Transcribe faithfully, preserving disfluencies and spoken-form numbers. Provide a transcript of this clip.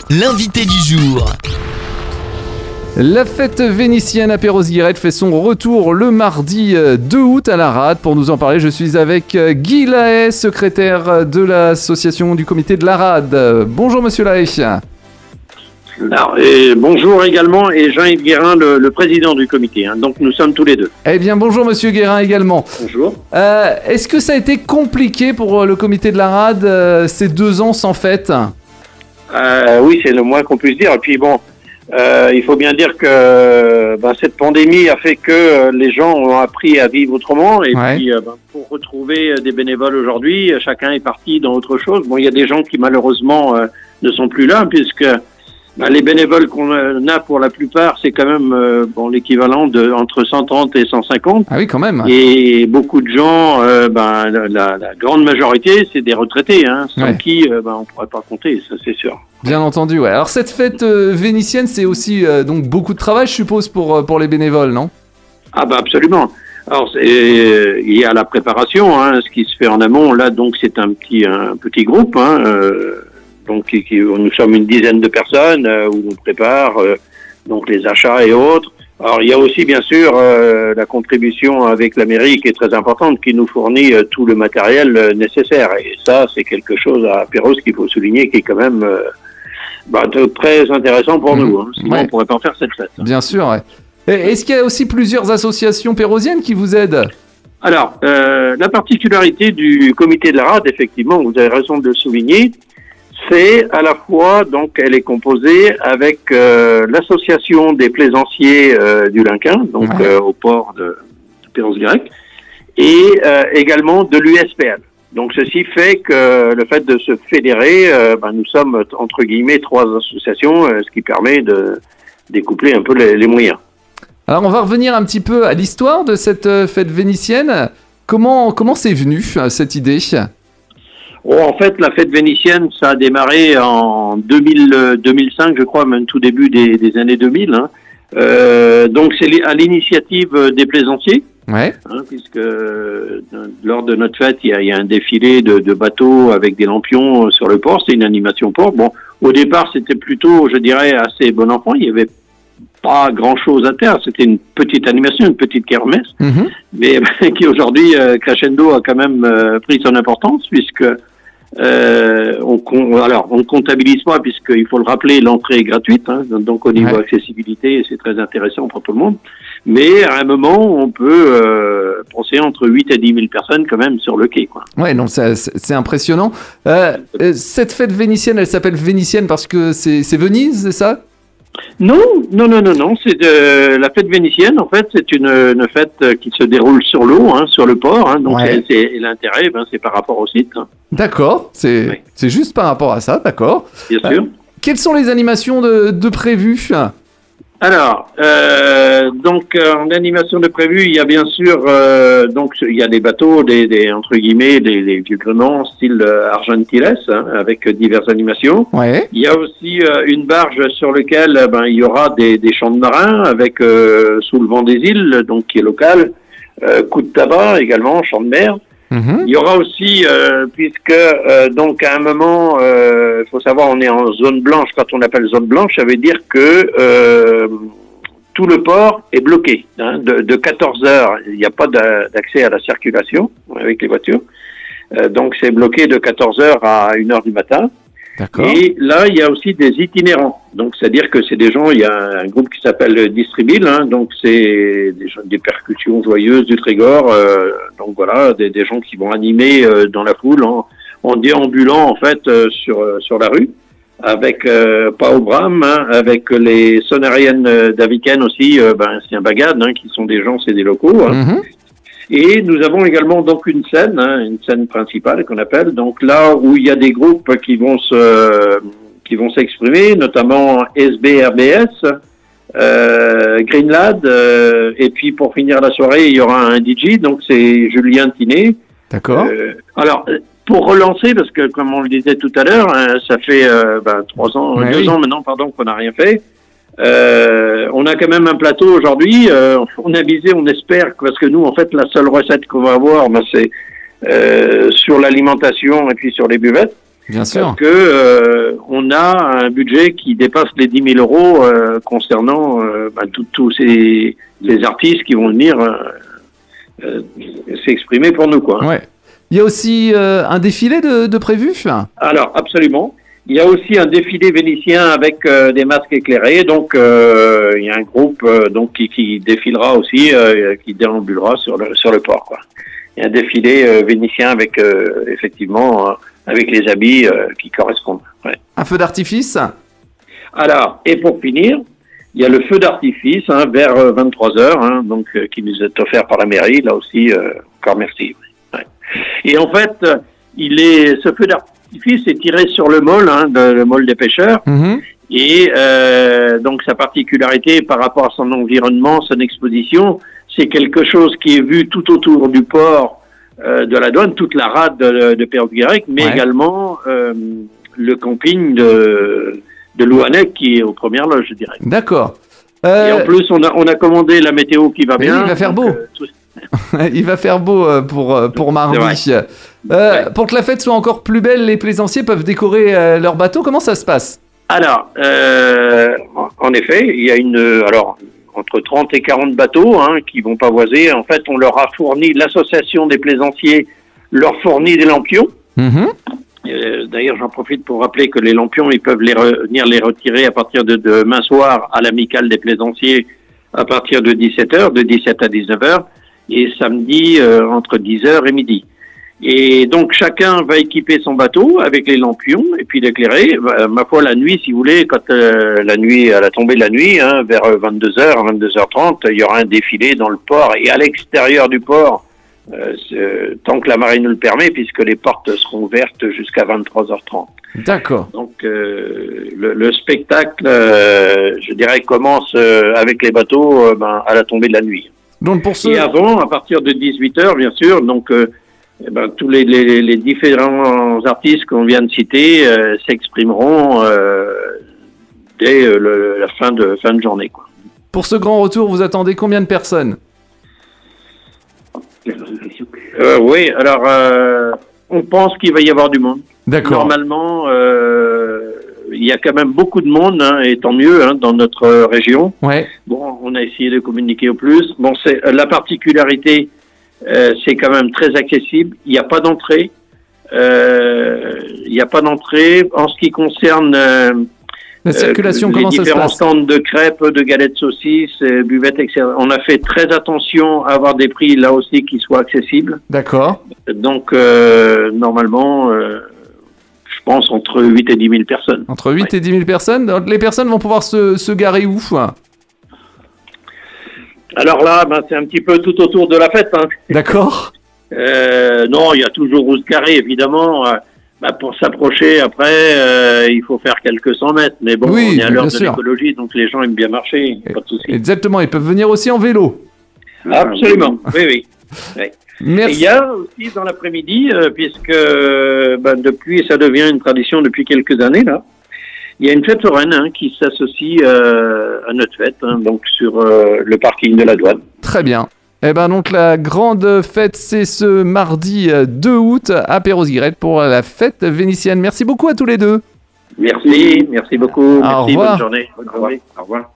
l'invité du jour. La fête vénitienne à Perros-Guirec fait son retour le mardi deux août à la Rade. Pour nous en parler, je suis avec Guy Lahaye, secrétaire de l'association du comité de la Rade. Bonjour Monsieur Lahaye. Alors, et bonjour également, et Jean-Yves Guérin, le, le président du comité. Hein. Donc nous sommes tous les deux. Eh bien bonjour Monsieur Guérin également. Bonjour. Euh, est-ce que ça a été compliqué pour le comité de la Rade euh, ces deux ans sans fête ? euh, Oui, c'est le moins qu'on puisse dire. Et puis bon, euh, il faut bien dire que ben, cette pandémie a fait que les gens ont appris à vivre autrement. Et ouais. puis euh, ben, pour retrouver des bénévoles aujourd'hui, chacun est parti dans autre chose. Bon, il y a des gens qui malheureusement euh, ne sont plus là, puisque ben, les bénévoles qu'on a pour la plupart, c'est quand même euh, bon, l'équivalent de entre cent trente et cent cinquante. Ah oui, quand même. Et beaucoup de gens, euh, ben, la, la grande majorité, c'est des retraités, hein, sans ouais. qui euh, ben, on ne pourrait pas compter, ça c'est sûr. Bien entendu, ouais. Alors cette fête euh, vénitienne, c'est aussi euh, donc beaucoup de travail, je suppose, pour, pour les bénévoles, non ? Ah bah absolument. Alors c'est, il y a la préparation, hein, ce qui se fait en amont. Là, donc c'est un petit un petit groupe, hein, euh, donc qui, qui, nous sommes une dizaine de personnes euh, où on prépare euh, donc les achats et autres. Alors il y a aussi bien sûr euh, la contribution avec la mairie qui est très importante, qui nous fournit euh, tout le matériel euh, nécessaire. Et ça, c'est quelque chose à Perros qu'il faut souligner, qui est quand même euh, bah, très intéressant pour mmh. nous. Hein. Sinon, ouais. on ne pourrait pas faire cette fête. Bien sûr, ouais. Est-ce qu'il y a aussi plusieurs associations pérrosiennes qui vous aident ? Alors, euh, la particularité du comité de la Rade, effectivement, vous avez raison de le souligner, c'est à la fois, donc, elle est composée avec euh, l'association des plaisanciers euh, du Linquin, donc ouais. euh, au port de, de Perros-Guirec, et euh, également de l'U S P L. Donc, ceci fait que le fait de se fédérer, euh, ben, nous sommes, entre guillemets, trois associations, euh, ce qui permet de découpler un peu les, les moyens. Alors, on va revenir un petit peu à l'histoire de cette fête vénitienne. Comment, comment c'est venu, cette idée ? Oh, en fait, la fête vénitienne, ça a démarré en deux mille, deux mille cinq, je crois, même tout début des, des années deux mille. Hein. Euh, donc, c'est à l'initiative des plaisanciers. Ouais. Hein, puisque euh, lors de notre fête, il y a, il y a un défilé de, de bateaux avec des lampions sur le port. C'est une animation port. Bon, au départ, c'était plutôt, je dirais, assez bon enfant. Il y avait pas grand-chose à terre. C'était une petite animation, une petite kermesse, mmh. mais qui aujourd'hui, euh, crescendo, a quand même euh, pris son importance, puisque euh, on, alors on ne comptabilise pas, puisqu'il faut le rappeler, l'entrée est gratuite, hein, donc au niveau ouais. accessibilité, c'est très intéressant pour tout le monde. Mais à un moment, on peut euh, penser entre huit et dix mille personnes quand même sur le quai, quoi. Ouais, donc c'est, c'est impressionnant. Euh, cette fête vénitienne, elle s'appelle vénitienne parce que c'est, c'est Venise, c'est ça ? Non, non, non, non, non. C'est de, la fête vénitienne. En fait, c'est une, une fête qui se déroule sur l'eau, hein, sur le port. Hein, donc, ouais. c'est, c'est, l'intérêt, ben, c'est par rapport au site. Hein. D'accord. C'est, oui. c'est juste par rapport à ça, d'accord. Bien sûr. Euh, quelles sont les animations de, de prévues ? Alors, euh, donc euh, en animation de prévu, il y a bien sûr euh, donc il y a des bateaux, des, des entre guillemets, des, des vieux grenons style euh, Argentiles, hein, avec diverses animations. Ouais. Il y a aussi euh, une barge sur laquelle ben il y aura des, des chants de marins avec euh, Sous le vent des îles, donc qui est local, euh, coup de tabac également, chant de mer. Mmh. Il y aura aussi, euh, puisque euh, donc à un moment, il euh, faut savoir, on est en zone blanche. Quand on appelle zone blanche, ça veut dire que euh, tout le port est bloqué. Hein, de, de quatorze heures, il n'y a pas d'accès à la circulation avec les voitures. Euh, donc c'est bloqué de quatorze heures à une heure du matin. D'accord. Et là, il y a aussi des itinérants. Donc, c'est-à-dire que c'est des gens, il y a un groupe qui s'appelle Distribil, hein, donc c'est des, des percussions joyeuses du Trégor, euh, donc voilà, des, des gens qui vont animer euh, dans la foule en, en déambulant en fait euh, sur sur la rue, avec euh, Pao Bram, hein, avec les sonariennes d'Aviken aussi, euh, ben c'est un bagad, hein, qui sont des gens, c'est des locaux. Hein. Mm-hmm. Et nous avons également donc une scène, hein, une scène principale qu'on appelle, donc là où il y a des groupes qui vont se, qui vont s'exprimer, notamment S B R B S, euh, Greenlad, euh, et puis pour finir la soirée, il y aura un D J, donc c'est Julien Tinet. D'accord. Euh, alors, pour relancer, parce que comme on le disait tout à l'heure, hein, ça fait euh, ben, trois ans, ouais, deux oui. ans maintenant, pardon, qu'on n'a rien fait. Euh, on a quand même un plateau aujourd'hui. Euh, on a visé, on espère, parce que nous, en fait, la seule recette qu'on va avoir, ben, c'est euh, sur l'alimentation et puis sur les buvettes. Bien sûr. Parce que euh, on a un budget qui dépasse les dix mille euros euh, concernant euh, bah, tous ces, ces artistes qui vont venir euh, euh, s'exprimer pour nous, quoi. Ouais. Il y a aussi euh, un défilé de, de prévu ? Alors, absolument. Il y a aussi un défilé vénitien avec euh, des masques éclairés. Donc, euh, il y a un groupe euh, donc qui, qui défilera aussi, euh, qui déambulera sur le sur le port, quoi. Il y a un défilé euh, vénitien avec euh, effectivement euh, avec les habits euh, qui correspondent. Ouais. Un feu d'artifice ? Alors, et pour finir, il y a le feu d'artifice hein, vers euh, vingt-trois heures, hein, donc euh, qui nous est offert par la mairie. Là aussi, euh, encore merci. Ouais. Et en fait, euh, il est ce feu d'artifice est tiré sur le môle, hein, de, le môle des pêcheurs. Mmh. Et euh, donc sa particularité par rapport à son environnement, son exposition, c'est quelque chose qui est vu tout autour du port euh, de la douane, toute la rade de, de Perros-Guirec, mais ouais. également euh, le camping de, de Louannec qui est aux premières loges, je dirais. D'accord. Euh... Et en plus, on a, on a commandé la météo qui va mais bien. Oui, il va faire donc, beau. Euh, tout... il va faire beau pour, pour mardi. Euh, ouais. Pour que la fête soit encore plus belle, les plaisanciers peuvent décorer euh, leur bateau. Comment ça se passe ? Alors, euh, en effet, il y a une, alors, entre trente et quarante bateaux hein, qui vont pavoiser. En fait, on leur a fourni, l'association des plaisanciers leur fournit des lampions. Mmh. Euh, d'ailleurs, j'en profite pour rappeler que les lampions, ils peuvent les re, venir les retirer à partir de demain soir à l'amicale des plaisanciers à partir de dix-sept heures, de dix-sept à dix-neuf heures, et samedi euh, entre dix heures et midi. Et donc, chacun va équiper son bateau avec les lampions et puis l'éclairer. Bah, ma foi, la nuit, si vous voulez, quand euh, la nuit, à la tombée de la nuit, hein, vers vingt-deux heures, vingt-deux heures trente, il y aura un défilé dans le port et à l'extérieur du port, euh, tant que la marée nous le permet, puisque les portes seront ouvertes jusqu'à vingt-trois heures trente. D'accord. Donc, euh, le, le spectacle, euh, je dirais, commence euh, avec les bateaux euh, ben, à la tombée de la nuit. Donc pour ce... Et avant, à partir de dix-huit heures, bien sûr, donc... Euh, Eh ben, tous les, les, les différents artistes qu'on vient de citer euh, s'exprimeront euh, dès euh, le, la fin de, fin de journée, quoi. Pour ce grand retour, vous attendez combien de personnes ? euh, Oui, alors euh, on pense qu'il va y avoir du monde. D'accord. Normalement, euh, il y a quand même beaucoup de monde, hein, et tant mieux hein, dans notre région. Ouais. Bon, on a essayé de communiquer au plus. Bon, c'est la particularité. Euh, c'est quand même très accessible. Il n'y a pas d'entrée. Euh, il n'y a pas d'entrée. En ce qui concerne euh, la circulation, euh, comment les ça se différents passe ? stands de crêpes, de galettes saucisses, euh, buvettes, et cetera. On a fait très attention à avoir des prix là aussi qui soient accessibles. D'accord. Donc euh, normalement, euh, je pense entre huit et dix mille personnes. Entre huit ouais. et dix mille personnes. Les personnes vont pouvoir se, se garer où ? Alors là, ben, c'est un petit peu tout autour de la fête. Hein. D'accord. Euh, non, il y a toujours où se garer, évidemment. Euh, ben, pour s'approcher, après, euh, il faut faire quelques cent mètres. Mais bon, oui, on est à l'heure de sûr. l'écologie, donc les gens aiment bien marcher. Pas de souci. Exactement, ils peuvent venir aussi en vélo. Absolument, oui, oui. oui. Merci. Et il y a aussi dans l'après-midi, euh, puisque ben, depuis, ça devient une tradition depuis quelques années, là. Il y a une fête foraine hein, qui s'associe euh, à notre fête, hein, donc sur euh, le parking de la douane. Très bien. Eh ben donc la grande fête, c'est ce mardi deux août à Perros-Guirec pour la fête vénitienne. Merci beaucoup à tous les deux. Merci, merci beaucoup. Au merci, revoir. bonne journée. Bonne journée. Au revoir.